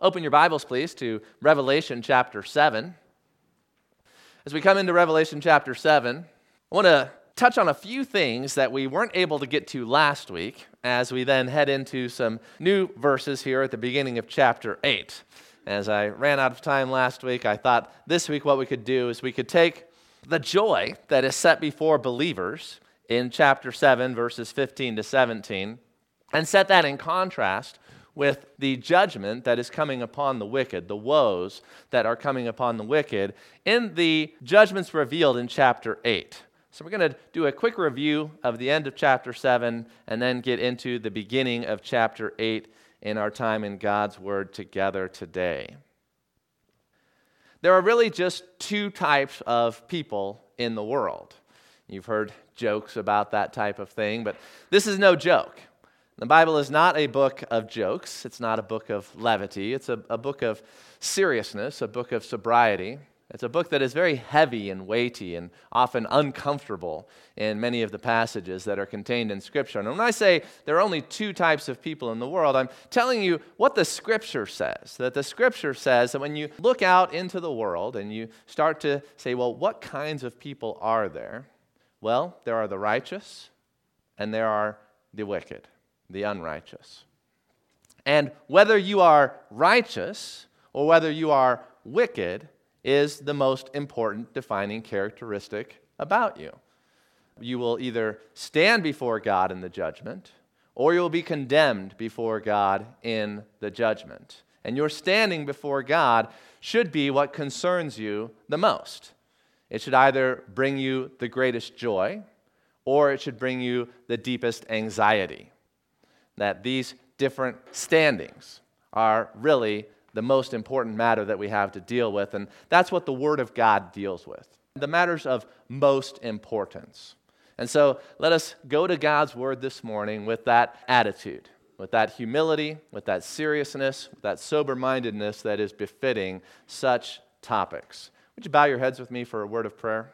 Open your Bibles, please, to Revelation chapter 7. As we come into Revelation chapter 7, I want to touch on a few things that we weren't able to get to last week as we then head into some new verses here at the beginning of chapter 8. As I ran out of time last week, I thought this week what we could do is we could take the joy that is set before believers in chapter 7, verses 15 to 17, and set that in contrast with the judgment that is coming upon the wicked, the woes that are coming upon the wicked in the judgments revealed in chapter 8. So we're going to do a quick review of the end of chapter 7 and then get into the beginning of chapter 8 in our time in God's Word together today. There are really just two types of people in the world. You've heard jokes about that type of thing, but this is no joke. The Bible is not a book of jokes. It's not a book of levity. It's a book of seriousness, a book of sobriety. It's a book that is very heavy and weighty and often uncomfortable in many of the passages that are contained in Scripture. And when I say there are only two types of people in the world, I'm telling you what the Scripture says. That the Scripture says that when you look out into the world and you start to say, well, what kinds of people are there? Well, there are the righteous and there are the wicked, the unrighteous. And whether you are righteous or whether you are wicked is the most important defining characteristic about you. You will either stand before God in the judgment or you will be condemned before God in the judgment. And your standing before God should be what concerns you the most. It should either bring you the greatest joy or it should bring you the deepest anxiety. That these different standings are really the most important matter that we have to deal with, and that's what the Word of God deals with, the matters of most importance. And so let us go to God's Word this morning with that attitude, with that humility, with that seriousness, with that sober-mindedness that is befitting such topics. Would you bow your heads with me for a word of prayer?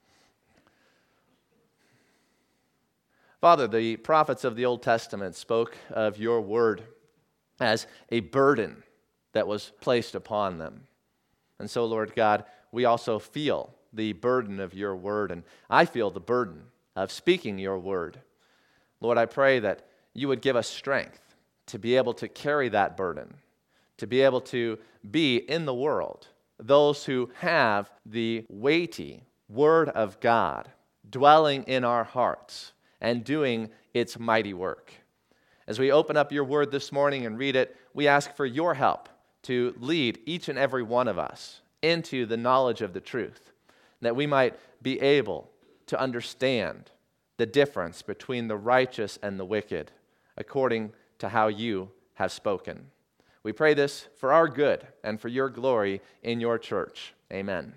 Father, the prophets of the Old Testament spoke of your word as a burden that was placed upon them. And so, Lord God, we also feel the burden of your word, and I feel the burden of speaking your word. Lord, I pray that you would give us strength to be able to carry that burden, to be able to be in the world those who have the weighty word of God dwelling in our hearts and doing its mighty work. As we open up your word this morning and read it, we ask for your help to lead each and every one of us into the knowledge of the truth, that we might be able to understand the difference between the righteous and the wicked, according to how you have spoken. We pray this for our good and for your glory in your church. Amen.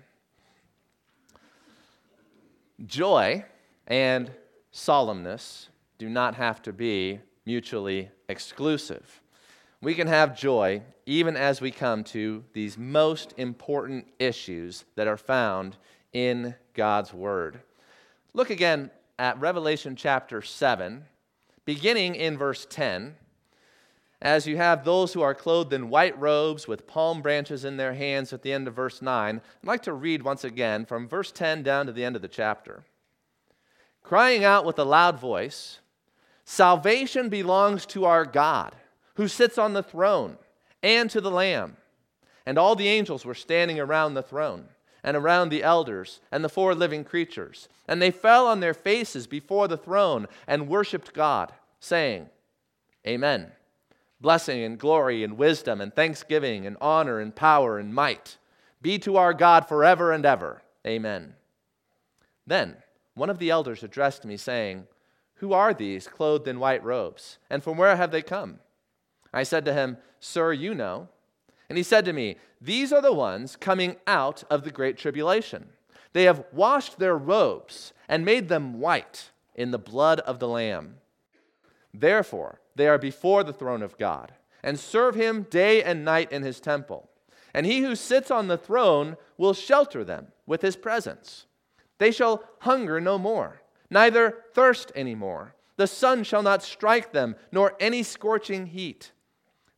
Joy and solemnness do not have to be mutually exclusive. We can have joy even as we come to these most important issues that are found in God's Word. Look again at Revelation chapter 7, beginning in verse 10. As you have those who are clothed in white robes with palm branches in their hands at the end of verse 9, I'd like to read once again from verse 10 down to the end of the chapter. Crying out with a loud voice, "Salvation belongs to our God, who sits on the throne, and to the Lamb." And all the angels were standing around the throne, and around the elders, and the four living creatures. And they fell on their faces before the throne, and worshipped God, saying, Amen. Blessing and glory and wisdom and thanksgiving and honor and power and might be to our God forever and ever. Amen. Then one of the elders addressed me, saying, Who are these clothed in white robes, and from where have they come? I said to him, Sir, you know. And he said to me, These are the ones coming out of the great tribulation. They have washed their robes and made them white in the blood of the Lamb. Therefore, they are before the throne of God, and serve him day and night in his temple. And he who sits on the throne will shelter them with his presence. They shall hunger no more, neither thirst any more. The sun shall not strike them, nor any scorching heat.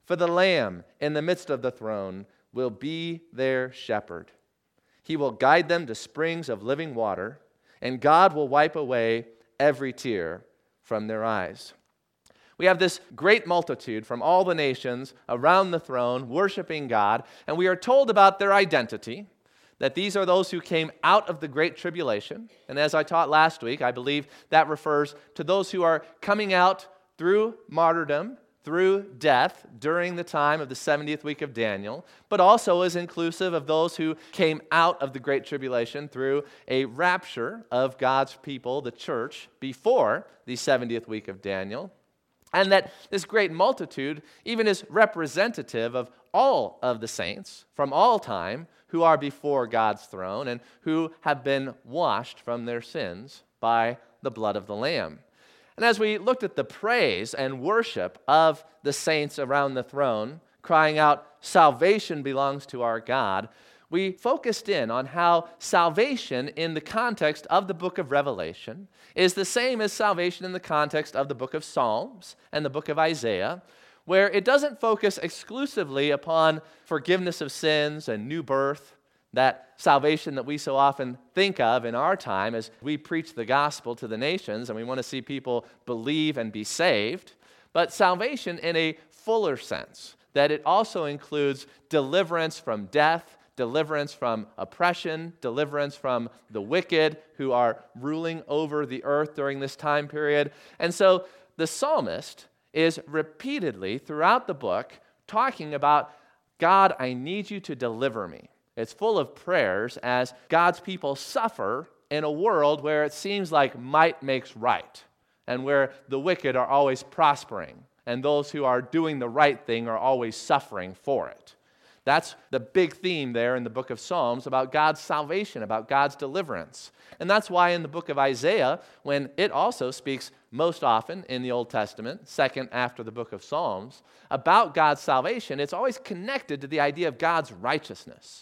For the Lamb in the midst of the throne will be their shepherd. He will guide them to springs of living water, and God will wipe away every tear from their eyes. We have this great multitude from all the nations around the throne worshiping God, and we are told about their identity, that these are those who came out of the Great Tribulation. And as I taught last week, I believe that refers to those who are coming out through martyrdom, through death during the time of the 70th week of Daniel, but also is inclusive of those who came out of the Great Tribulation through a rapture of God's people, the church, before the 70th week of Daniel. And that this great multitude even is representative of all of the saints from all time who are before God's throne and who have been washed from their sins by the blood of the Lamb. And as we looked at the praise and worship of the saints around the throne, crying out, "Salvation belongs to our God," we focused in on how salvation in the context of the book of Revelation is the same as salvation in the context of the book of Psalms and the book of Isaiah, where it doesn't focus exclusively upon forgiveness of sins and new birth, that salvation that we so often think of in our time as we preach the gospel to the nations and we want to see people believe and be saved, but salvation in a fuller sense, that it also includes deliverance from death, deliverance from oppression, deliverance from the wicked who are ruling over the earth during this time period. And so the psalmist is repeatedly throughout the book talking about, God, I need you to deliver me. It's full of prayers as God's people suffer in a world where it seems like might makes right and where the wicked are always prospering and those who are doing the right thing are always suffering for it. That's the big theme there in the book of Psalms about God's salvation, about God's deliverance. And that's why in the book of Isaiah, when it also speaks most often in the Old Testament, second after the book of Psalms, about God's salvation, it's always connected to the idea of God's righteousness.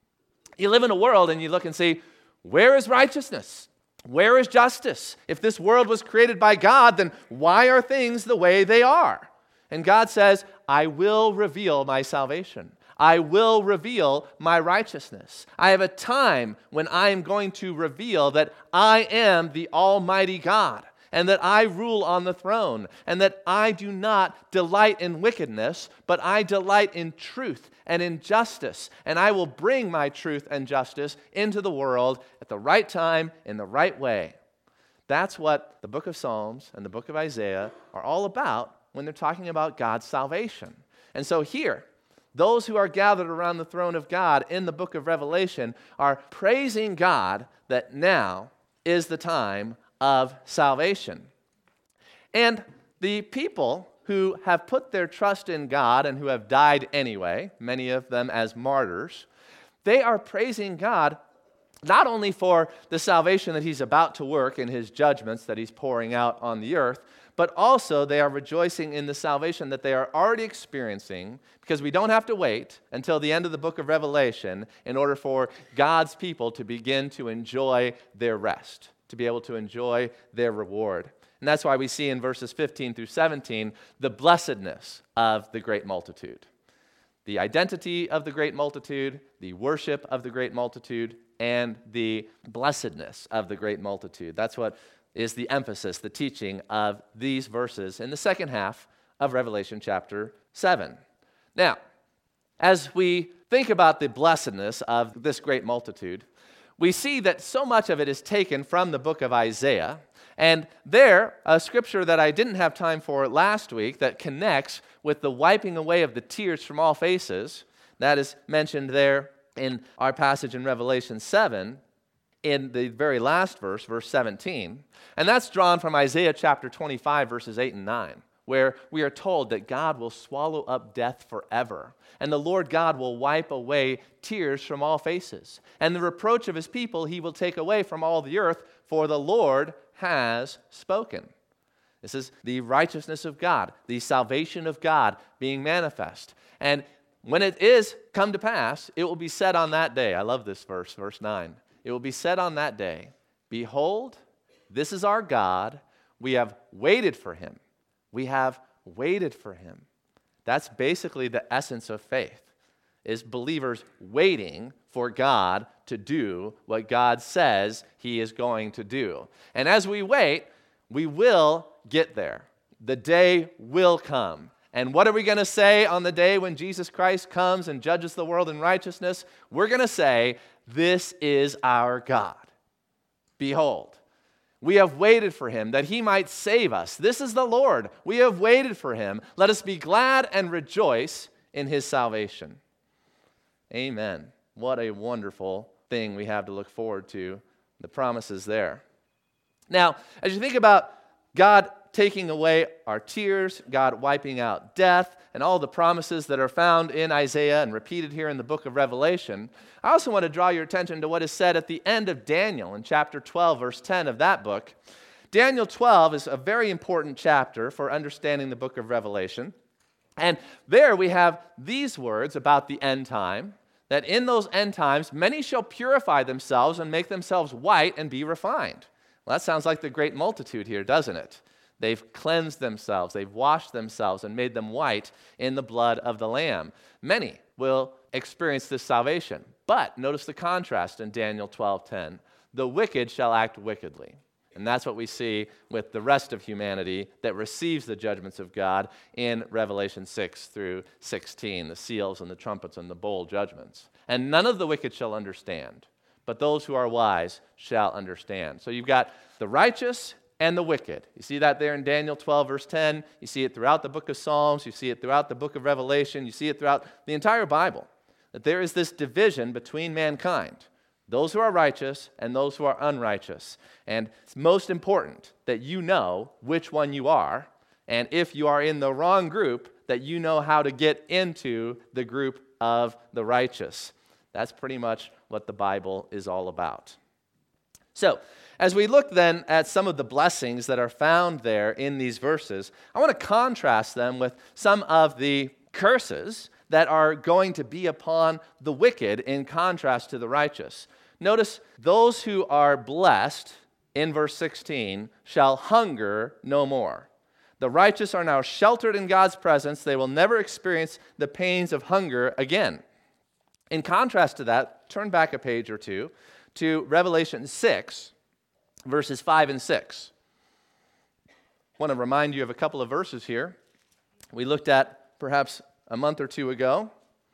You live in a world and you look and see, where is righteousness? Where is justice? If this world was created by God, then why are things the way they are? And God says, I will reveal my salvation. I will reveal my righteousness. I have a time when I am going to reveal that I am the Almighty God, and that I rule on the throne, and that I do not delight in wickedness, but I delight in truth and in justice, and I will bring my truth and justice into the world at the right time, in the right way. That's what the book of Psalms and the book of Isaiah are all about when they're talking about God's salvation. And so here, those who are gathered around the throne of God in the book of Revelation are praising God that now is the time of salvation. And the people who have put their trust in God and who have died anyway, many of them as martyrs, they are praising God not only for the salvation that He's about to work in His judgments that He's pouring out on the earth, but also they are rejoicing in the salvation that they are already experiencing, because we don't have to wait until the end of the book of Revelation in order for God's people to begin to enjoy their rest, to be able to enjoy their reward. And that's why we see in verses 15 through 17 the blessedness of the great multitude. The identity of the great multitude, the worship of the great multitude, and the blessedness of the great multitude. That's what is the emphasis, the teaching of these verses in the second half of Revelation chapter 7. Now, as we think about the blessedness of this great multitude, we see that so much of it is taken from the book of Isaiah. And there, a scripture that I didn't have time for last week that connects with the wiping away of the tears from all faces, that is mentioned there in our passage in Revelation 7, in the very last verse, verse 17. And that's drawn from Isaiah chapter 25, verses 8 and 9, where we are told that God will swallow up death forever, and the Lord God will wipe away tears from all faces, and the reproach of His people He will take away from all the earth, for the Lord has spoken. This is the righteousness of God, the salvation of God being manifest. And when it is come to pass, it will be said on that day, I love this verse, verse 9, it will be said on that day, behold, this is our God, we have waited for Him. We have waited for Him. That's basically the essence of faith, is believers waiting for God to do what God says he is going to do. And as we wait, we will get there. The day will come. And what are we going to say on the day when Jesus Christ comes and judges the world in righteousness? We're going to say, "This is our God. Behold, we have waited for him that he might save us. This is the Lord. We have waited for him. Let us be glad and rejoice in his salvation." Amen. What a wonderful thing we have to look forward to. The promises there. Now, as you think about God taking away our tears, God wiping out death, and all the promises that are found in Isaiah and repeated here in the book of Revelation, I also want to draw your attention to what is said at the end of Daniel in chapter 12, verse 10 of that book. Daniel 12 is a very important chapter for understanding the book of Revelation. And there we have these words about the end time, that in those end times, many shall purify themselves and make themselves white and be refined. Well, that sounds like the great multitude here, doesn't it? They've cleansed themselves, they've washed themselves and made them white in the blood of the Lamb. Many will experience this salvation. But notice the contrast in Daniel 12:10. The wicked shall act wickedly. And that's what we see with the rest of humanity that receives the judgments of God in Revelation 6 through 16, the seals and the trumpets and the bowl judgments. And none of the wicked shall understand, but those who are wise shall understand. So you've got the righteous and the wicked. You see that there in Daniel 12, verse 10. You see it throughout the book of Psalms. You see it throughout the book of Revelation. You see it throughout the entire Bible, that there is this division between mankind. Those who are righteous and those who are unrighteous. And it's most important that you know which one you are, and if you are in the wrong group, that you know how to get into the group of the righteous. That's pretty much what the Bible is all about. So, as we look then at some of the blessings that are found there in these verses, I want to contrast them with some of the curses that are going to be upon the wicked in contrast to the righteous. Notice, those who are blessed, in verse 16, shall hunger no more. The righteous are now sheltered in God's presence. They will never experience the pains of hunger again. In contrast to that, turn back a page or two to Revelation 6, verses 5 and 6. I want to remind you of a couple of verses here we looked at perhaps a month or two ago.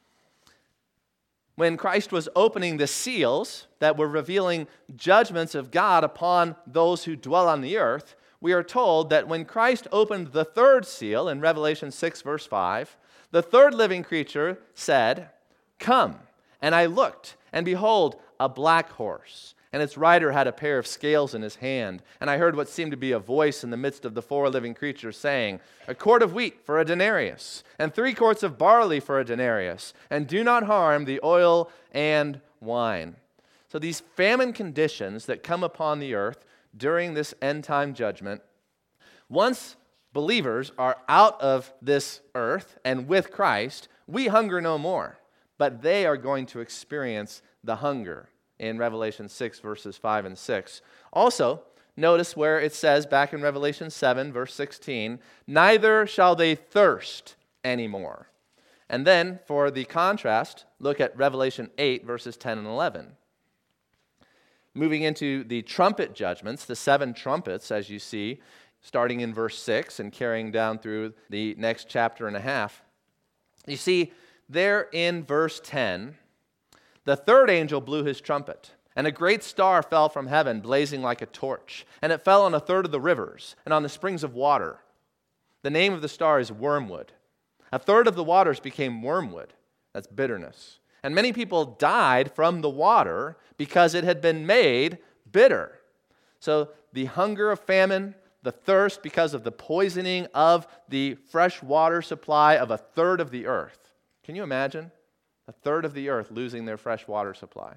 When Christ was opening the seals that were revealing judgments of God upon those who dwell on the earth, we are told that when Christ opened the third seal in Revelation 6, verse 5, the third living creature said, "Come." And I looked, and behold, a black horse, and its rider had a pair of scales in his hand. And I heard what seemed to be a voice in the midst of the four living creatures saying, "A quart of wheat for a denarius, and 3 quarts of barley for a denarius, and do not harm the oil and wine." So these famine conditions that come upon the earth during this end-time judgment, once believers are out of this earth and with Christ, we hunger no more, but they are going to experience the hunger in Revelation 6, verses 5 and 6. Also, notice where it says back in Revelation 7, verse 16, "Neither shall they thirst anymore." And then, for the contrast, look at Revelation 8, verses 10 and 11. Moving into the trumpet judgments, the 7 trumpets, as you see, starting in verse 6 and carrying down through the next chapter and a half. You see, there in verse 10, the third angel blew his trumpet, and a great star fell from heaven, blazing like a torch, and it fell on a third of the rivers and on the springs of water. The name of the star is Wormwood. A third of the waters became wormwood. That's bitterness. And many people died from the water because it had been made bitter. So the hunger of famine, the thirst because of the poisoning of the fresh water supply of a third of the earth. Can you imagine? A third of the earth losing their fresh water supply.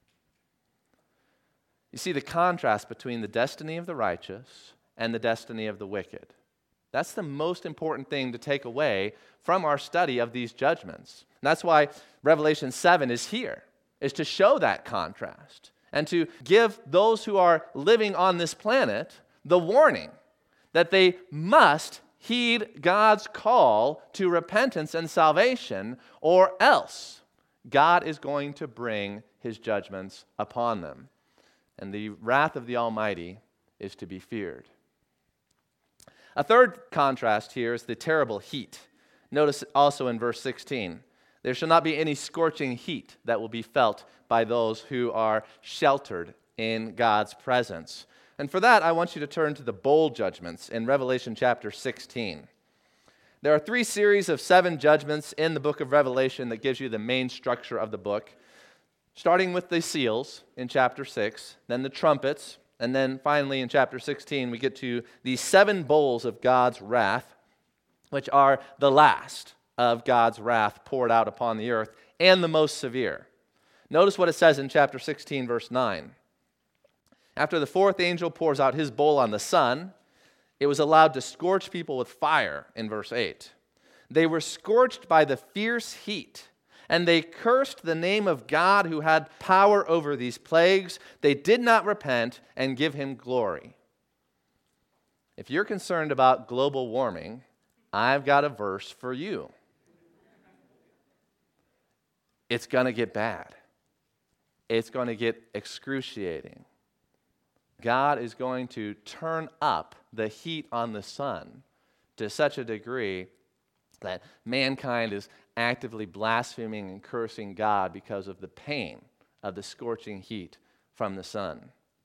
You see the contrast between the destiny of the righteous and the destiny of the wicked. That's the most important thing to take away from our study of these judgments. And that's why Revelation 7 is here, is to show that contrast and to give those who are living on this planet the warning that they must heed God's call to repentance and salvation, or else God is going to bring his judgments upon them. And the wrath of the Almighty is to be feared. A third contrast here is the terrible heat. Notice also in verse 16, there shall not be any scorching heat that will be felt by those who are sheltered in God's presence. And for that, I want you to turn to the bowl judgments in Revelation chapter 16. There are 3 series of 7 judgments in the book of Revelation that gives you the main structure of the book, starting with the seals in chapter 6, then the trumpets, and then finally in chapter 16 we get to the 7 bowls of God's wrath, which are the last of God's wrath poured out upon the earth and the most severe. Notice what it says in chapter 16, verse 9. After the 4th angel pours out his bowl on the sun, it was allowed to scorch people with fire in verse 8. They were scorched by the fierce heat, and they cursed the name of God who had power over these plagues. They did not repent and give him glory. If you're concerned about global warming, I've got a verse for you. It's going to get bad. It's going to get excruciating. God is going to turn up the heat on the sun to such a degree that mankind is actively blaspheming and cursing God because of the pain of the scorching heat from the sun.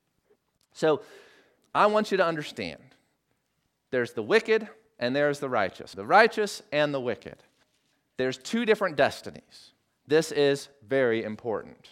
So I want you to understand, there's the wicked and there's the righteous and the wicked. There's 2 different destinies. This is very important.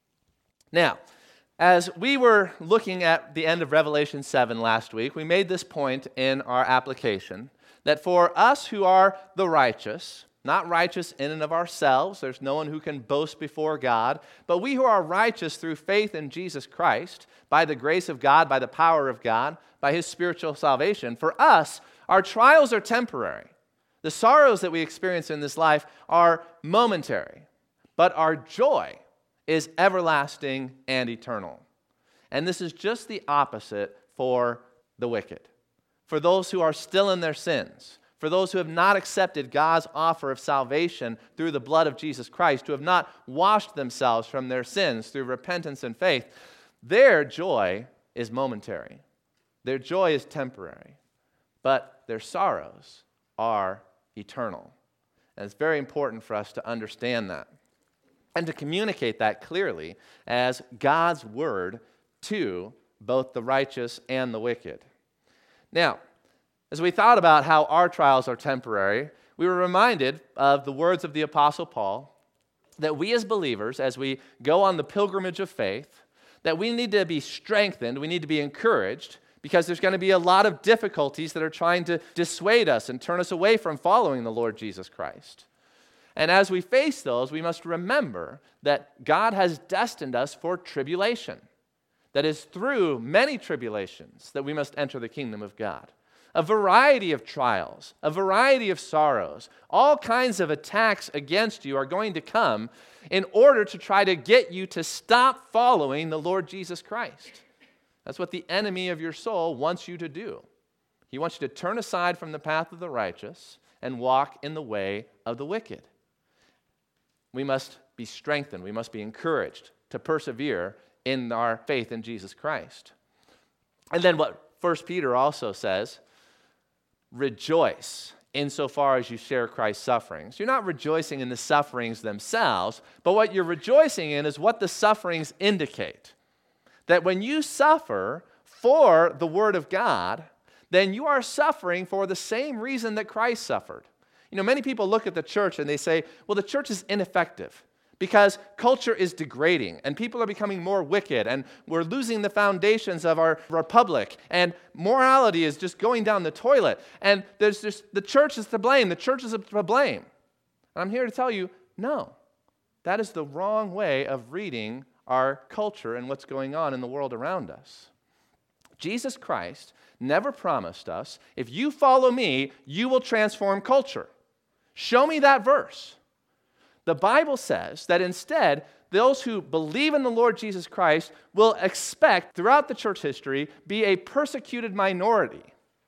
Now, as we were looking at the end of Revelation 7 last week, we made this point in our application that for us who are the righteous, not righteous in and of ourselves, there's no one who can boast before God, but we who are righteous through faith in Jesus Christ, by the grace of God, by the power of God, by his spiritual salvation, for us, our trials are temporary. The sorrows that we experience in this life are momentary, but our joy is everlasting and eternal. And this is just the opposite for the wicked. For those who are still in their sins, for those who have not accepted God's offer of salvation through the blood of Jesus Christ, who have not washed themselves from their sins through repentance and faith, their joy is momentary. Their joy is temporary, but their sorrows are eternal. And it's very important for us to understand that and to communicate that clearly as God's word to both the righteous and the wicked. Now, as we thought about how our trials are temporary, we were reminded of the words of the Apostle Paul that we as believers, as we go on the pilgrimage of faith, that we need to be strengthened, we need to be encouraged, because there's going to be a lot of difficulties that are trying to dissuade us and turn us away from following the Lord Jesus Christ. And as we face those, we must remember that God has destined us for tribulation. That is through many tribulations that we must enter the kingdom of God. A variety of trials, a variety of sorrows, all kinds of attacks against you are going to come in order to try to get you to stop following the Lord Jesus Christ. That's what the enemy of your soul wants you to do. He wants you to turn aside from the path of the righteous and walk in the way of the wicked. We must be strengthened. We must be encouraged to persevere in our faith in Jesus Christ. And then what 1 Peter also says, rejoice insofar as you share Christ's sufferings. You're not rejoicing in the sufferings themselves, but what you're rejoicing in is what the sufferings indicate. That when you suffer for the Word of God, then you are suffering for the same reason that Christ suffered. You know, many people look at the church and they say, well, the church is ineffective because culture is degrading and people are becoming more wicked and we're losing the foundations of our republic and morality is just going down the toilet and there's just the church is to blame. The church is to blame. And I'm here to tell you, no, that is the wrong way of reading our culture and what's going on in the world around us. Jesus Christ never promised us, if you follow me, you will transform culture. Show me that verse. The Bible says that instead, those who believe in the Lord Jesus Christ will expect, throughout the church history, be a persecuted minority.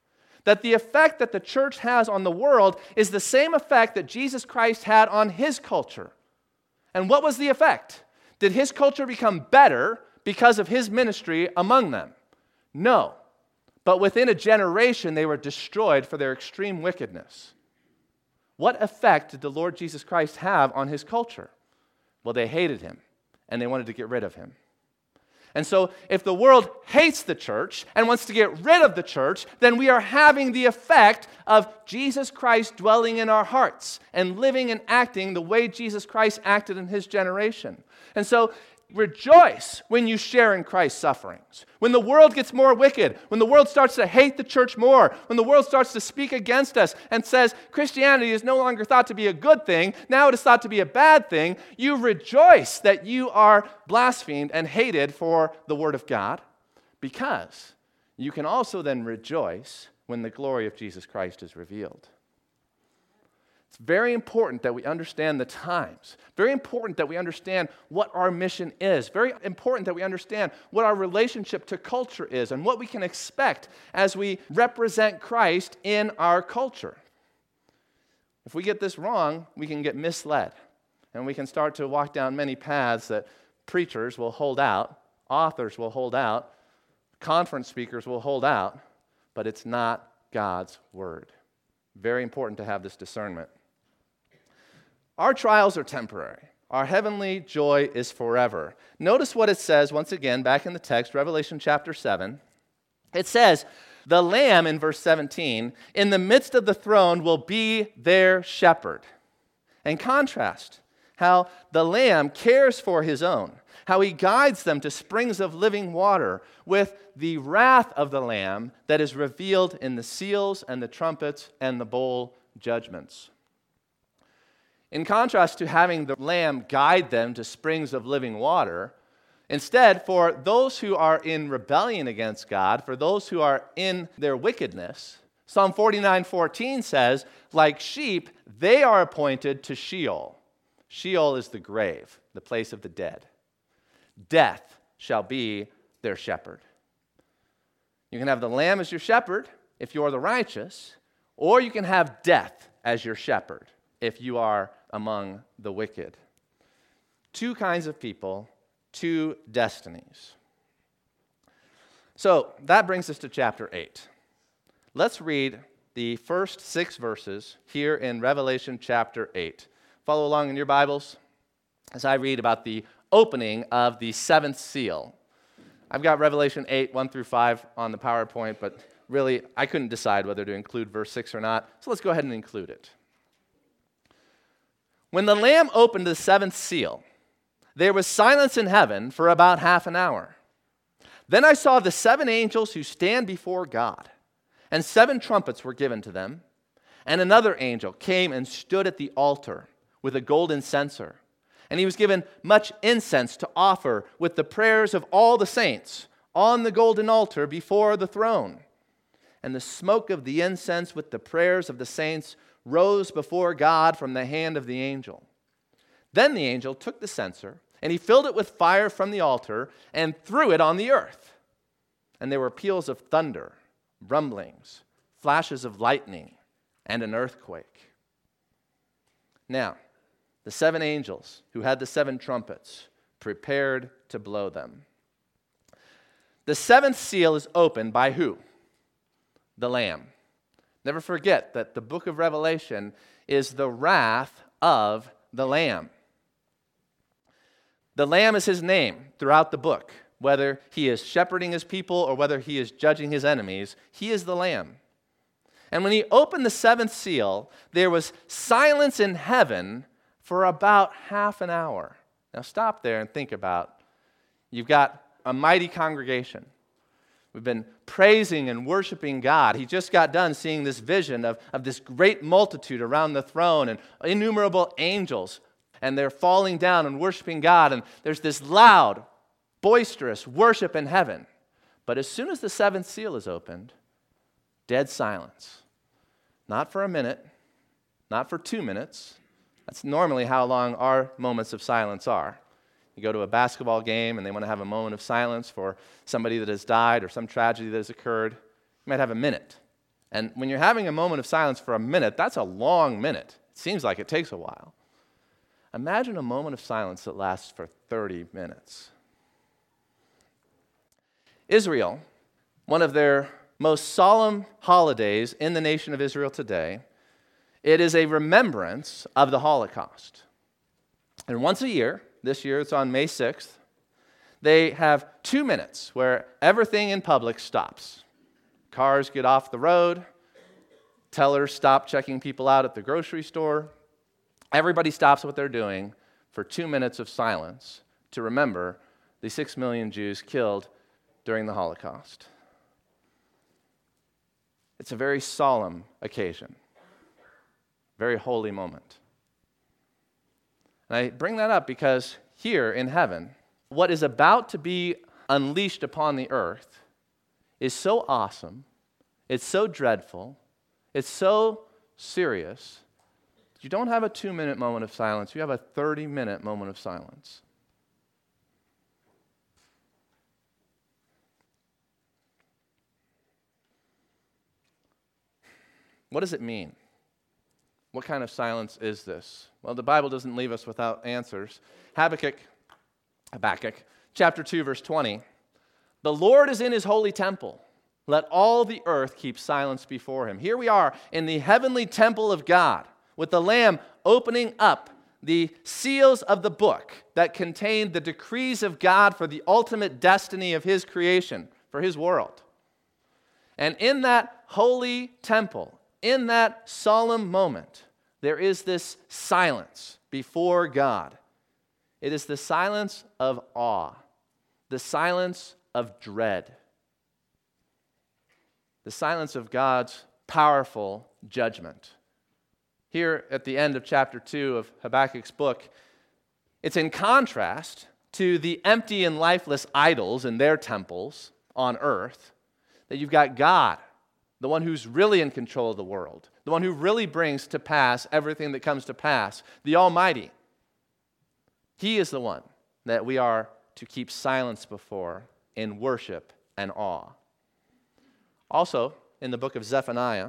that the effect that the church has on the world is the same effect that Jesus Christ had on his culture. And what was the effect? Did his culture become better because of his ministry among them? No. But within a generation, they were destroyed for their extreme wickedness. What effect did the Lord Jesus Christ have on his culture? Well, they hated him, and they wanted to get rid of him. And so, if the world hates the church and wants to get rid of the church, then we are having the effect of Jesus Christ dwelling in our hearts and living and acting the way Jesus Christ acted in his generation. And so, rejoice when you share in Christ's sufferings. When the world gets more wicked, when the world starts to hate the church more, when the world starts to speak against us and says Christianity is no longer thought to be a good thing, now it is thought to be a bad thing, you rejoice that you are blasphemed and hated for the word of God, because you can also then rejoice when the glory of Jesus Christ is revealed. It's very important that we understand the times. Very important that we understand what our mission is. Very important that we understand what our relationship to culture is and what we can expect as we represent Christ in our culture. If we get this wrong, we can get misled, and we can start to walk down many paths that preachers will hold out, authors will hold out, conference speakers will hold out, but it's not God's word. Very important to have this discernment. Our trials are temporary. Our heavenly joy is forever. Notice what it says once again back in the text, Revelation chapter 7. It says, the Lamb in verse 17, in the midst of the throne will be their shepherd. And contrast how the Lamb cares for his own, how he guides them to springs of living water with the wrath of the Lamb that is revealed in the seals and the trumpets and the bowl judgments. In contrast to having the Lamb guide them to springs of living water, instead, for those who are in rebellion against God, for those who are in their wickedness, Psalm 49:14 says, like sheep, they are appointed to Sheol. Sheol is the grave, the place of the dead. Death shall be their shepherd. You can have the Lamb as your shepherd if you are the righteous, or you can have death as your shepherd if you are among the wicked. Two kinds of people, two destinies. So that brings us to chapter 8. Let's read the first 6 verses here in Revelation chapter 8. Follow along in your Bibles as I read about the opening of the 7th seal. I've got Revelation 8, 1 through 5 on the PowerPoint, but really I couldn't decide whether to include verse 6 or not, so let's go ahead and include it. When the Lamb opened the 7th seal, there was silence in heaven for about half an hour. Then I saw the 7 angels who stand before God, and 7 trumpets were given to them. And another angel came and stood at the altar with a golden censer, and he was given much incense to offer with the prayers of all the saints on the golden altar before the throne. And the smoke of the incense with the prayers of the saints rose before God from the hand of the angel. Then the angel took the censer, and he filled it with fire from the altar and threw it on the earth. And there were peals of thunder, rumblings, flashes of lightning, and an earthquake. Now, the 7 angels who had the 7 trumpets prepared to blow them. The 7th seal is opened by who? The Lamb. Never forget that the book of Revelation is the wrath of the Lamb. The Lamb is his name throughout the book. Whether he is shepherding his people or whether he is judging his enemies, he is the Lamb. And when he opened the 7th seal, there was silence in heaven for about half an hour. Now stop there and think about, you've got a mighty congregation. We've been praising and worshiping God. He just got done seeing this vision of this great multitude around the throne and innumerable angels. And they're falling down and worshiping God. And there's this loud, boisterous worship in heaven. But as soon as the 7th seal is opened, dead silence. Not for a minute, not for 2 minutes. That's normally how long our moments of silence are. You go to a basketball game and they want to have a moment of silence for somebody that has died or some tragedy that has occurred. You might have a minute. And when you're having a moment of silence for a minute, that's a long minute. It seems like it takes a while. Imagine a moment of silence that lasts for 30 minutes. Israel, one of their most solemn holidays in the nation of Israel today, it is a remembrance of the Holocaust. And once a year, this year it's on May 6th, they have 2 minutes where everything in public stops. Cars get off the road, tellers stop checking people out at the grocery store. Everybody stops what they're doing for 2 minutes of silence to remember the 6 million Jews killed during the Holocaust. It's a very solemn occasion, very holy moment. And I bring that up because here in heaven, what is about to be unleashed upon the earth is so awesome, it's so dreadful, it's so serious. You don't have a 2-minute moment of silence, you have a 30-minute moment of silence. What does it mean? What kind of silence is this? Well, the Bible doesn't leave us without answers. Habakkuk, chapter 2, verse 20. The Lord is in his holy temple. Let all the earth keep silence before him. Here we are in the heavenly temple of God, with the Lamb opening up the seals of the book that contained the decrees of God for the ultimate destiny of his creation, for his world. And in that holy temple, in that solemn moment, there is this silence before God. It is the silence of awe, the silence of dread, the silence of God's powerful judgment. Here at the end of chapter 2 of Habakkuk's book, it's in contrast to the empty and lifeless idols in their temples on earth, that you've got God, the one who's really in control of the world, the one who really brings to pass everything that comes to pass, the Almighty. He is the one that we are to keep silence before in worship and awe. Also, in the book of Zephaniah,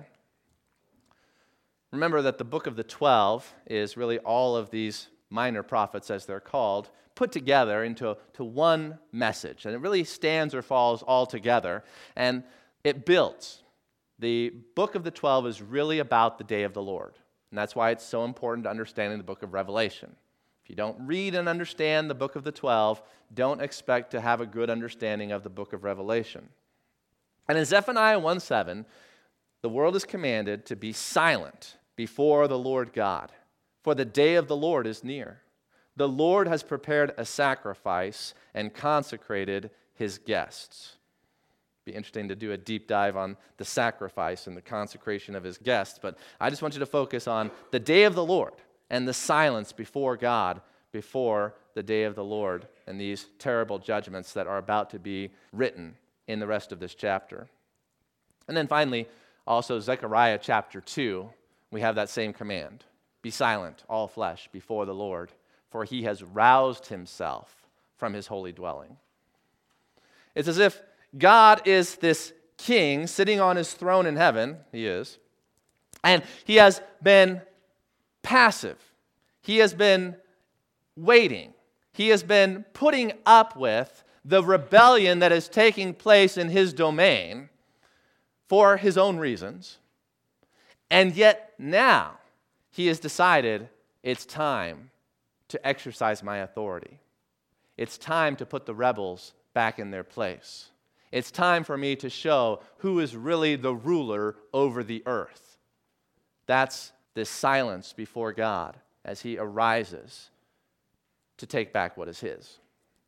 remember that the book of the 12 is really all of these minor prophets, as they're called, put together into one message. And it really stands or falls all together, and it builds. The book of the 12 is really about the day of the Lord. And that's why it's so important to understanding the book of Revelation. If you don't read and understand the book of the 12, don't expect to have a good understanding of the book of Revelation. And in Zephaniah 1:7, the world is commanded to be silent before the Lord God, for the day of the Lord is near. The Lord has prepared a sacrifice and consecrated his guests. Be interesting to do a deep dive on the sacrifice and the consecration of his guests, but I just want you to focus on the day of the Lord and the silence before God before the day of the Lord and these terrible judgments that are about to be written in the rest of this chapter. And then finally, also Zechariah chapter 2, we have that same command. Be silent, all flesh, before the Lord, for he has roused himself from his holy dwelling. It's as if God is this king sitting on his throne in heaven, he is, and he has been passive. He has been waiting. He has been putting up with the rebellion that is taking place in his domain for his own reasons. And yet now he has decided it's time to exercise my authority. It's time to put the rebels back in their place. It's time for me to show who is really the ruler over the earth. That's this silence before God as he arises to take back what is his.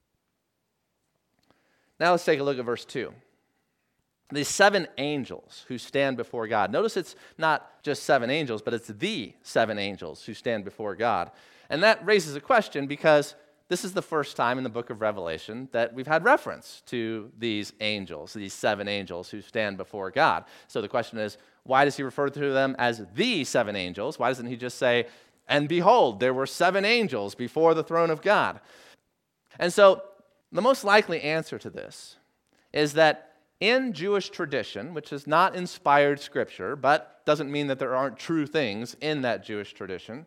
Now let's take a look at verse 2. The 7 angels who stand before God. Notice it's not just 7 angels, but it's the 7 angels who stand before God. And that raises a question because this is the first time in the book of Revelation that we've had reference to these angels, these 7 angels who stand before God. So the question is, why does he refer to them as the 7 angels? Why doesn't he just say, and behold, there were 7 angels before the throne of God? And so the most likely answer to this is that in Jewish tradition, which is not inspired scripture, but doesn't mean that there aren't true things in that Jewish tradition,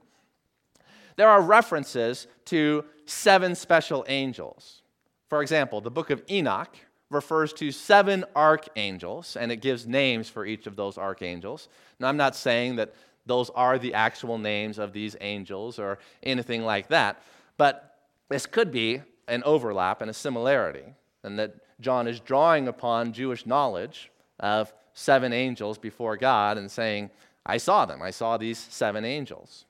there are references to 7 special angels. For example, the book of Enoch refers to 7 archangels, and it gives names for each of those archangels. Now, I'm not saying that those are the actual names of these angels or anything like that, but this could be an overlap and a similarity, and that John is drawing upon Jewish knowledge of 7 angels before God and saying, I saw them. I saw these 7 angels.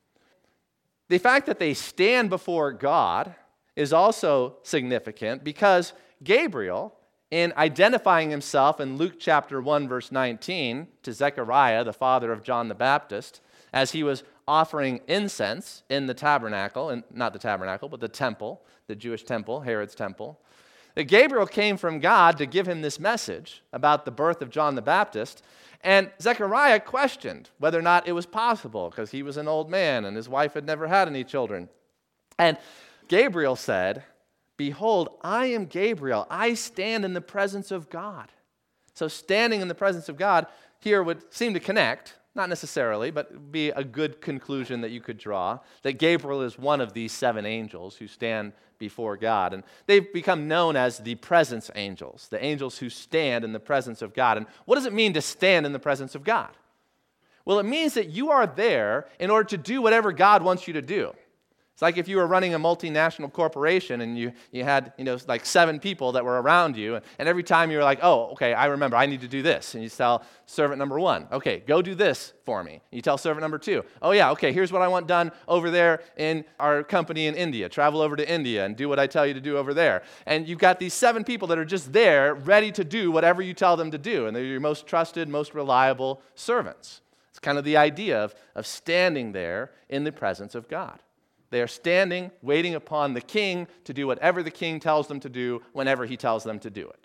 The fact that they stand before God is also significant because Gabriel, in identifying himself in Luke chapter 1, verse 19, to Zechariah, the father of John the Baptist, as he was offering incense in the tabernacle, and not the tabernacle, but the temple, the Jewish temple, Herod's temple, that Gabriel came from God to give him this message about the birth of John the Baptist, and Zechariah questioned whether or not it was possible because he was an old man and his wife had never had any children. And Gabriel said, Behold, I am Gabriel. I stand in the presence of God. So standing in the presence of God here would seem to connect, not necessarily, but be a good conclusion that you could draw, that Gabriel is one of these 7 angels who stand before God. And they've become known as the presence angels, the angels who stand in the presence of God. And what does it mean to stand in the presence of God? Well, it means that you are there in order to do whatever God wants you to do. It's like if you were running a multinational corporation and you had, like 7 people that were around you, and every time you were like, oh, okay, I remember, I need to do this. And you tell servant number 1, okay, go do this for me. And you tell servant number 2, oh yeah, okay, here's what I want done over there in our company in India. Travel over to India and do what I tell you to do over there. And you've got these 7 people that are just there, ready to do whatever you tell them to do. And they're your most trusted, most reliable servants. It's kind of the idea of standing there in the presence of God. They are standing, waiting upon the king to do whatever the king tells them to do whenever he tells them to do it.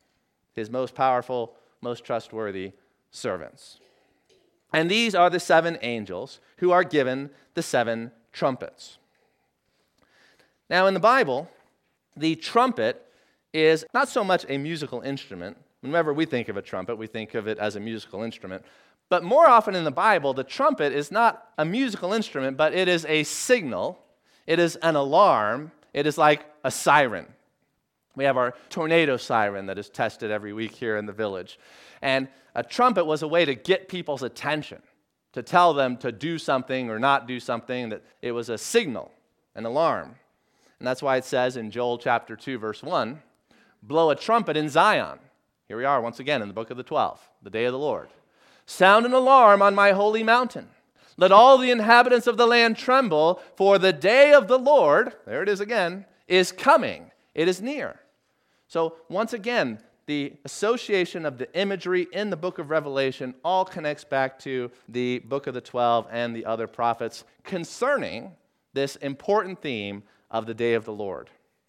His most powerful, most trustworthy servants. And these are the 7 angels who are given the 7 trumpets. Now in the Bible, the trumpet is not so much a musical instrument. Whenever we think of a trumpet, we think of it as a musical instrument. But more often in the Bible, the trumpet is not a musical instrument, but it is a signal. It is an alarm. It is like a siren. We have our tornado siren that is tested every week here in the village. And a trumpet was a way to get people's attention, to tell them to do something or not do something, that it was a signal, an alarm. And that's why it says in Joel chapter 2, verse 1, blow a trumpet in Zion. Here we are once again in the book of the 12, the day of the Lord. Sound an alarm on my holy mountain. Let all the inhabitants of the land tremble, for the day of the Lord, there it is again, is coming. It is near. So once again, the association of the imagery in the book of Revelation all connects back to the book of the 12 and the other prophets concerning this important theme of the day of the Lord.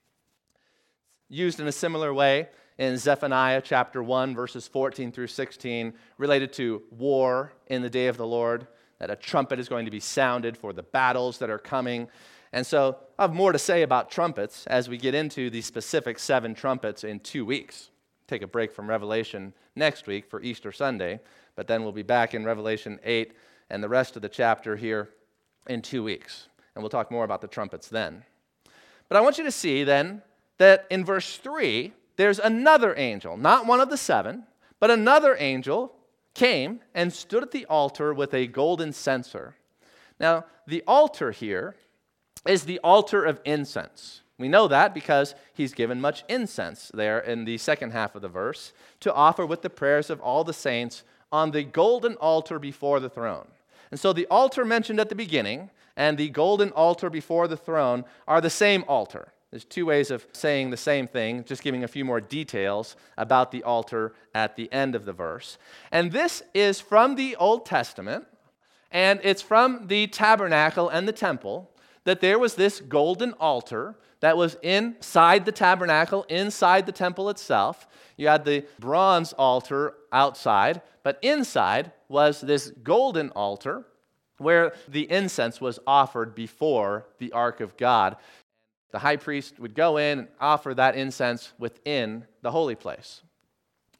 Used in a similar way in Zephaniah chapter 1, verses 14 through 16, related to war in the day of the Lord, that a trumpet is going to be sounded for the battles that are coming. And so I have more to say about trumpets as we get into the specific 7 trumpets in 2 weeks. Take a break from Revelation next week for Easter Sunday, but then we'll be back in Revelation 8 and the rest of the chapter here in 2 weeks. And we'll talk more about the trumpets then. But I want you to see then that in verse 3, there's another angel, not one of the 7, but another angel came and stood at the altar with a golden censer. Now, the altar here is the altar of incense. We know that because he's given much incense there in the second half of the verse to offer with the prayers of all the saints on the golden altar before the throne. And so the altar mentioned at the beginning and the golden altar before the throne are the same altar. There's 2 ways of saying the same thing, just giving a few more details about the altar at the end of the verse. And this is from the Old Testament, and it's from the tabernacle and the temple, that there was this golden altar that was inside the tabernacle, inside the temple itself. You had the bronze altar outside, but inside was this golden altar where the incense was offered before the ark of God. The high priest would go in and offer that incense within the holy place.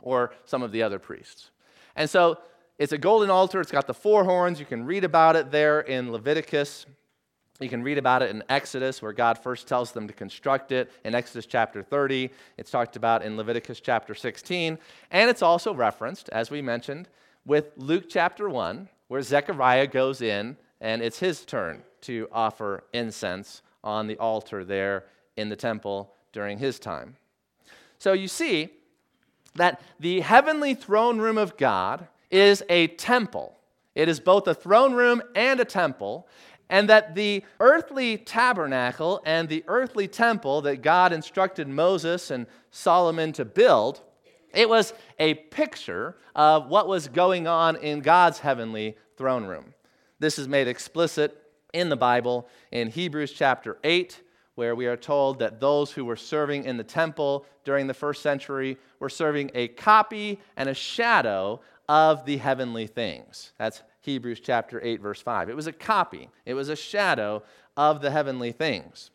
or some of the other priests. And so it's a golden altar. It's got the four horns. You can read about it there in Leviticus. You can read about it in Exodus, where God first tells them to construct it. In Exodus chapter 30, it's talked about in Leviticus chapter 16. And it's also referenced, as we mentioned, with Luke chapter 1, where Zechariah goes in, and it's his turn to offer incense on the altar there in the temple during his time. So you see that the heavenly throne room of God is a temple. It is both a throne room and a temple, and that the earthly tabernacle and the earthly temple that God instructed Moses and Solomon to build, it was a picture of what was going on in God's heavenly throne room. This is made explicit in the Bible in Hebrews chapter 8, where we are told that those who were serving in the temple during the first century were serving a copy and a shadow of the heavenly things. That's Hebrews chapter 8, verse 5. It was a copy. It was a shadow of the heavenly things.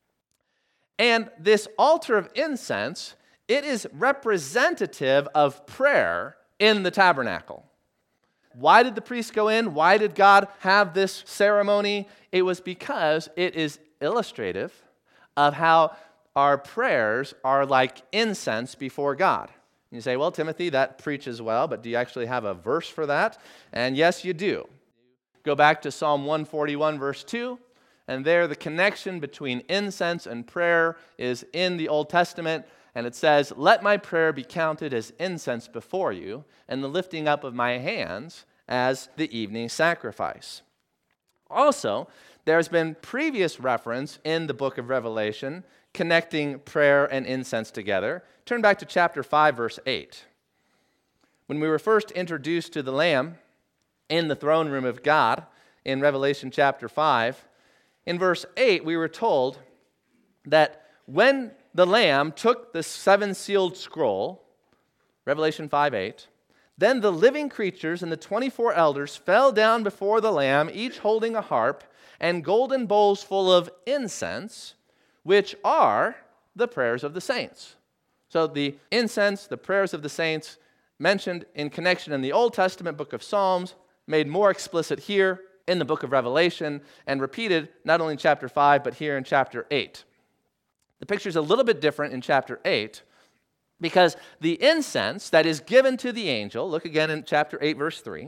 And this altar of incense, it is representative of prayer in the tabernacle. Why did the priests go in? Why did God have this ceremony? It was because it is illustrative of how our prayers are like incense before God. You say, well, Timothy, that preaches well, but do you actually have a verse for that? And yes, you do. Go back to Psalm 141, verse 2, and there the connection between incense and prayer is in the Old Testament, and it says, "Let my prayer be counted as incense before you, and the lifting up of my hands as the evening sacrifice." Also, there's been previous reference in the book of Revelation connecting prayer and incense together. Turn back to chapter 5, verse 8. When we were first introduced to the Lamb in the throne room of God in Revelation chapter 5, in verse 8 we were told that when the Lamb took the seven-sealed scroll, Revelation 5:8, then the living creatures and the 24 elders fell down before the Lamb, each holding a harp and golden bowls full of incense, which are the prayers of the saints. So the incense, the prayers of the saints, mentioned in connection in the Old Testament book of Psalms, made more explicit here in the book of Revelation, and repeated not only in chapter 5, but here in chapter 8. The picture is a little bit different in chapter 8, because the incense that is given to the angel, look again in chapter 8, verse 3,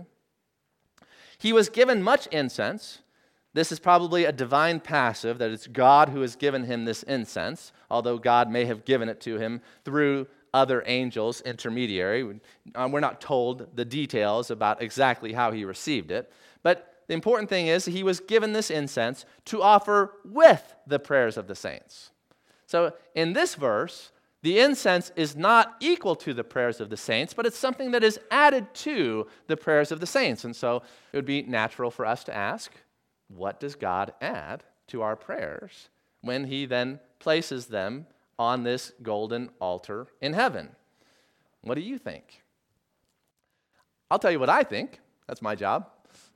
he was given much incense. This is probably a divine passive, that it's God who has given him this incense, although God may have given it to him through other angels, intermediary. We're not told the details about exactly how he received it, but the important thing is he was given this incense to offer with the prayers of the saints. So in this verse, the incense is not equal to the prayers of the saints, but it's something that is added to the prayers of the saints. And so it would be natural for us to ask, what does God add to our prayers when he then places them on this golden altar in heaven? What do you think? I'll tell you what I think. That's my job.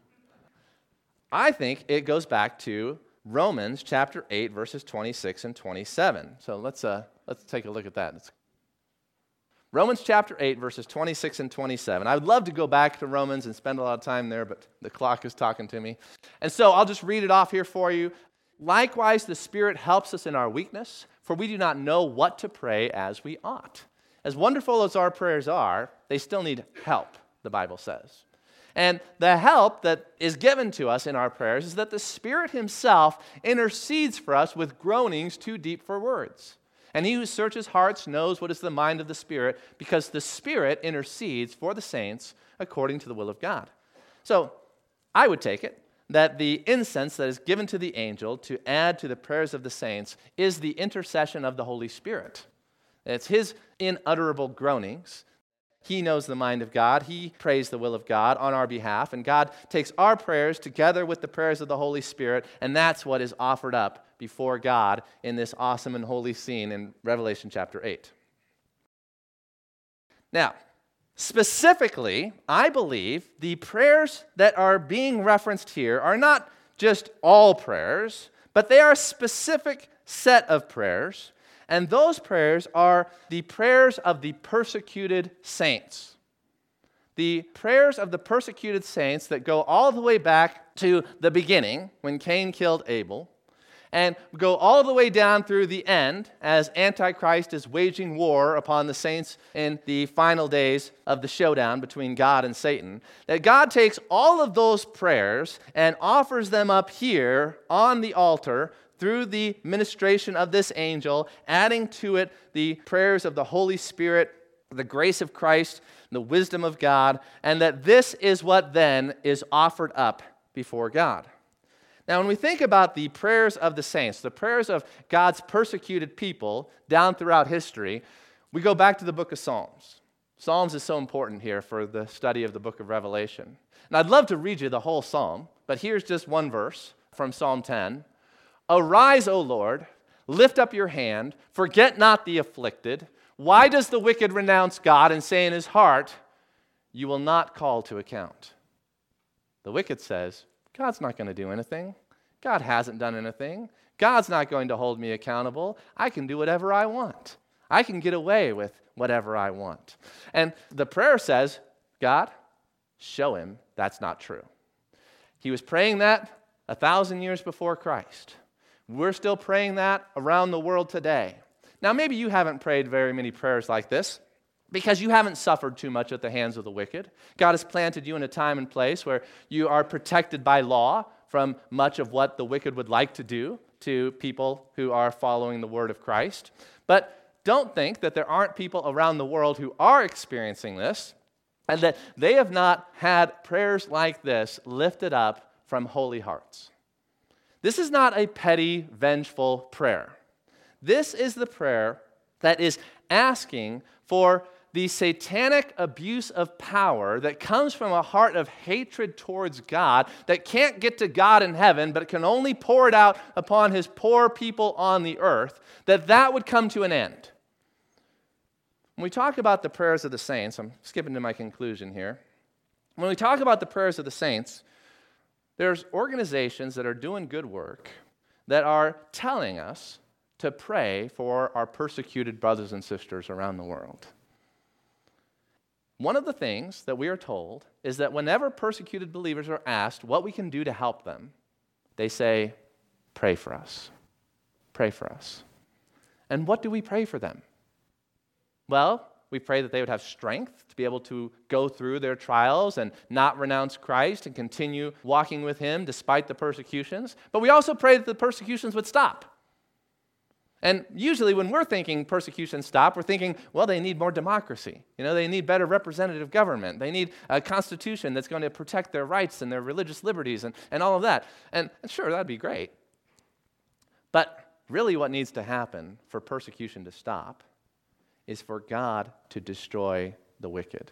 I think it goes back to Romans chapter 8, verses 26 and 27. So let's take a look at that. Romans chapter 8, verses 26 and 27. I would love to go back to Romans and spend a lot of time there, but the clock is talking to me. And so I'll just read it off here for you. Likewise, the Spirit helps us in our weakness, for we do not know what to pray as we ought. As wonderful as our prayers are, they still need help, the Bible says. And the help that is given to us in our prayers is that the Spirit himself intercedes for us with groanings too deep for words. And he who searches hearts knows what is the mind of the Spirit, because the Spirit intercedes for the saints according to the will of God. So I would take it that the incense that is given to the angel to add to the prayers of the saints is the intercession of the Holy Spirit. It's his unutterable groanings. He knows the mind of God. He prays the will of God on our behalf, and God takes our prayers together with the prayers of the Holy Spirit, and that's what is offered up before God in this awesome and holy scene in Revelation chapter 8. Now, specifically, I believe the prayers that are being referenced here are not just all prayers, but they are a specific set of prayers, And those prayers are the prayers of the persecuted saints. The prayers of the persecuted saints that go all the way back to the beginning when Cain killed Abel, and go all the way down through the end as Antichrist is waging war upon the saints in the final days of the showdown between God and Satan, that God takes all of those prayers and offers them up here on the altar through the ministration of this angel, adding to it the prayers of the Holy Spirit, the grace of Christ, the wisdom of God, and that this is what then is offered up before God. Now, when we think about the prayers of the saints, the prayers of God's persecuted people down throughout history, we go back to the book of Psalms. Psalms is so important here for the study of the book of Revelation. And I'd love to read you the whole psalm, but here's just one verse from Psalm 10. Arise, O Lord, lift up your hand, forget not the afflicted. Why does the wicked renounce God and say in his heart, you will not call to account? The wicked says, God's not going to do anything. God hasn't done anything. God's not going to hold me accountable. I can do whatever I want. I can get away with whatever I want. And the prayer says, God, show him that's not true. He was praying that 1,000 years before Christ. We're still praying that around the world today. Now, maybe you haven't prayed very many prayers like this, because you haven't suffered too much at the hands of the wicked. God has planted you in a time and place where you are protected by law from much of what the wicked would like to do to people who are following the word of Christ. But don't think that there aren't people around the world who are experiencing this and that they have not had prayers like this lifted up from holy hearts. This is not a petty, vengeful prayer. This is the prayer that is asking for the satanic abuse of power that comes from a heart of hatred towards God that can't get to God in heaven, but can only pour it out upon his poor people on the earth, that would come to an end. When we talk about the prayers of the saints, I'm skipping to my conclusion here. When we talk about the prayers of the saints, there's organizations that are doing good work that are telling us to pray for our persecuted brothers and sisters around the world. One of the things that we are told is that whenever persecuted believers are asked what we can do to help them, they say, pray for us. Pray for us. And what do we pray for them? Well, we pray that they would have strength to be able to go through their trials and not renounce Christ and continue walking with him despite the persecutions. But we also pray that the persecutions would stop. And usually when we're thinking persecution stop, we're thinking, well, they need more democracy. They need better representative government. They need a constitution that's going to protect their rights and their religious liberties and all of that. And sure, that'd be great. But really what needs to happen for persecution to stop is for God to destroy the wicked.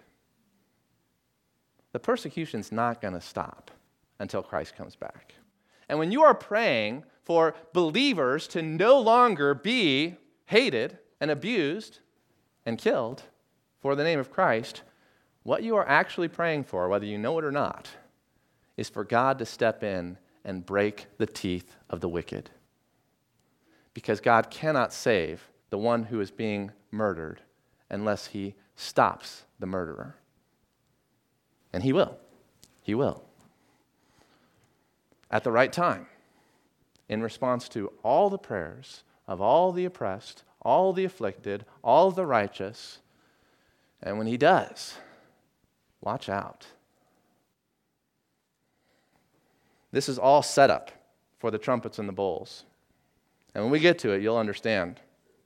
The persecution's not going to stop until Christ comes back. And when you are praying for believers to no longer be hated and abused and killed for the name of Christ, what you are actually praying for, whether you know it or not, is for God to step in and break the teeth of the wicked. Because God cannot save the one who is being murdered unless he stops the murderer. And he will. He will. At the right time, in response to all the prayers of all the oppressed, all the afflicted, all the righteous. And when he does, watch out. This is all set up for the trumpets and the bowls. And when we get to it, you'll understand.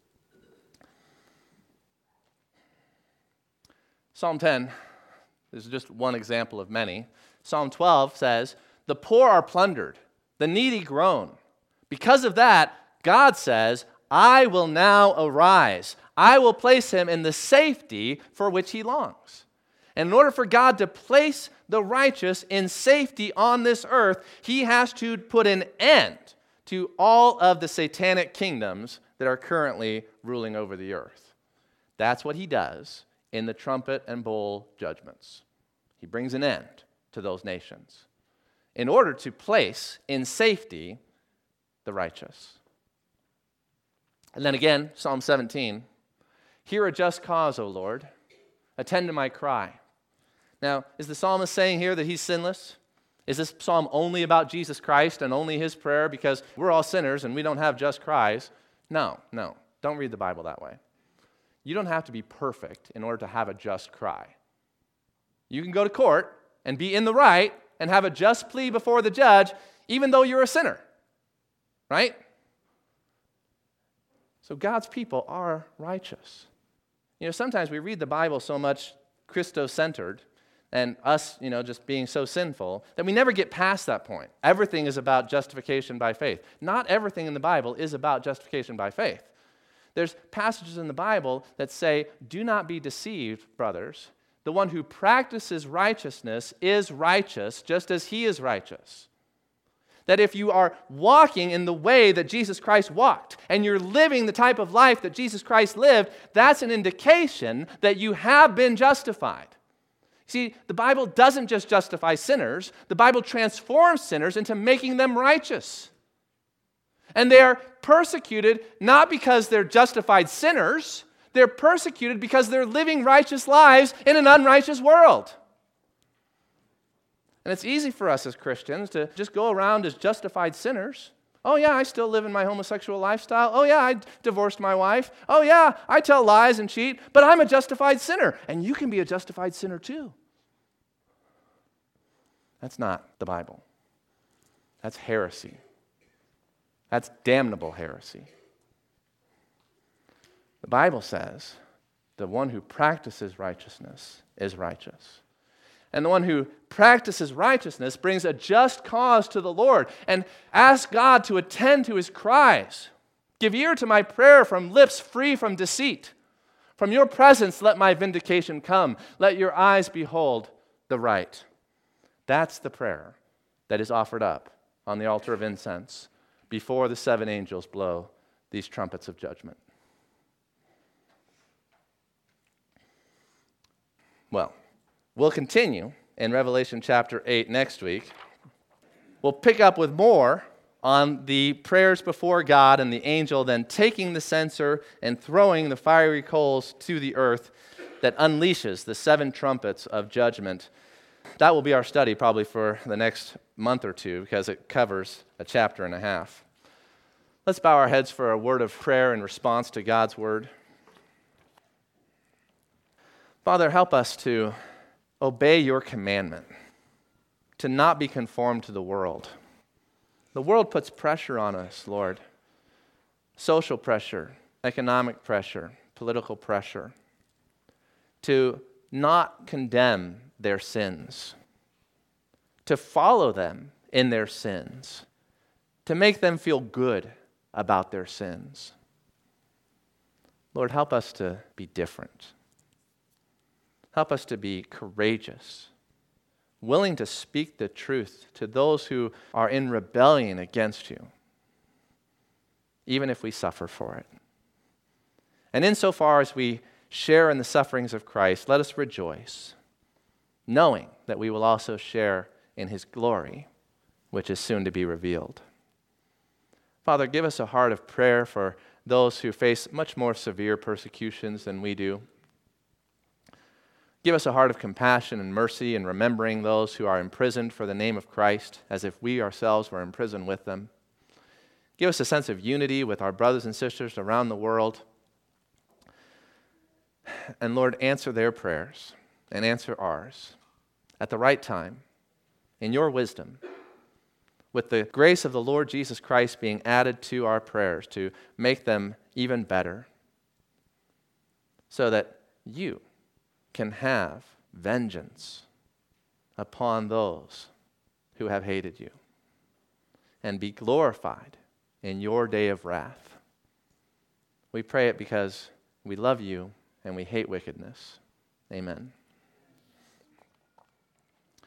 Psalm 10 is just one example of many. Psalm 12 says, the poor are plundered, the needy groan. Because of that, God says, I will now arise. I will place him in the safety for which he longs. And in order for God to place the righteous in safety on this earth, he has to put an end to all of the satanic kingdoms that are currently ruling over the earth. That's what he does in the trumpet and bowl judgments. He brings an end to those nations in order to place in safety the righteous. And then again, Psalm 17, hear a just cause, O Lord. Attend to my cry. Now, is the psalmist saying here that he's sinless? Is this psalm only about Jesus Christ and only his prayer because we're all sinners and we don't have just cries? No. Don't read the Bible that way. You don't have to be perfect in order to have a just cry. You can go to court and be in the right and have a just plea before the judge even though you're a sinner. Right? So God's people are righteous. Sometimes we read the Bible so much Christo-centered and us, just being so sinful that we never get past that point. Everything is about justification by faith. Not everything in the Bible is about justification by faith. There's passages in the Bible that say, do not be deceived, brothers. The one who practices righteousness is righteous just as he is righteous. That if you are walking in the way that Jesus Christ walked and you're living the type of life that Jesus Christ lived, that's an indication that you have been justified. See, the Bible doesn't just justify sinners. The Bible transforms sinners into making them righteous. And they are persecuted not because they're justified sinners. They're persecuted because they're living righteous lives in an unrighteous world. And it's easy for us as Christians to just go around as justified sinners. Oh yeah, I still live in my homosexual lifestyle. Oh yeah, I divorced my wife. Oh yeah, I tell lies and cheat, but I'm a justified sinner. And you can be a justified sinner too. That's not the Bible. That's heresy. That's damnable heresy. The Bible says the one who practices righteousness is righteous. And the one who practices righteousness brings a just cause to the Lord and asks God to attend to his cries. Give ear to my prayer from lips free from deceit. From your presence let my vindication come. Let your eyes behold the right. That's the prayer that is offered up on the altar of incense before the 7 angels blow these trumpets of judgment. Well, we'll continue in Revelation chapter 8 next week. We'll pick up with more on the prayers before God and the angel then taking the censer and throwing the fiery coals to the earth that unleashes the 7 trumpets of judgment. That will be our study probably for the next month or two because it covers a chapter and a half. Let's bow our heads for a word of prayer in response to God's word. Father, help us to obey your commandment, to not be conformed to the world. The world puts pressure on us, Lord. Social pressure, economic pressure, political pressure, to not condemn their sins, to follow them in their sins, to make them feel good about their sins. Lord, help us to be different. Help us to be courageous, willing to speak the truth to those who are in rebellion against you, even if we suffer for it. And insofar as we share in the sufferings of Christ, let us rejoice, knowing that we will also share in his glory, which is soon to be revealed. Father, give us a heart of prayer for those who face much more severe persecutions than we do. Give us a heart of compassion and mercy in remembering those who are imprisoned for the name of Christ, as if we ourselves were in prison with them. Give us a sense of unity with our brothers and sisters around the world. And Lord, answer their prayers and answer ours at the right time, in your wisdom, with the grace of the Lord Jesus Christ being added to our prayers to make them even better, so that you can have vengeance upon those who have hated you and be glorified in your day of wrath. We pray it because we love you and we hate wickedness. Amen.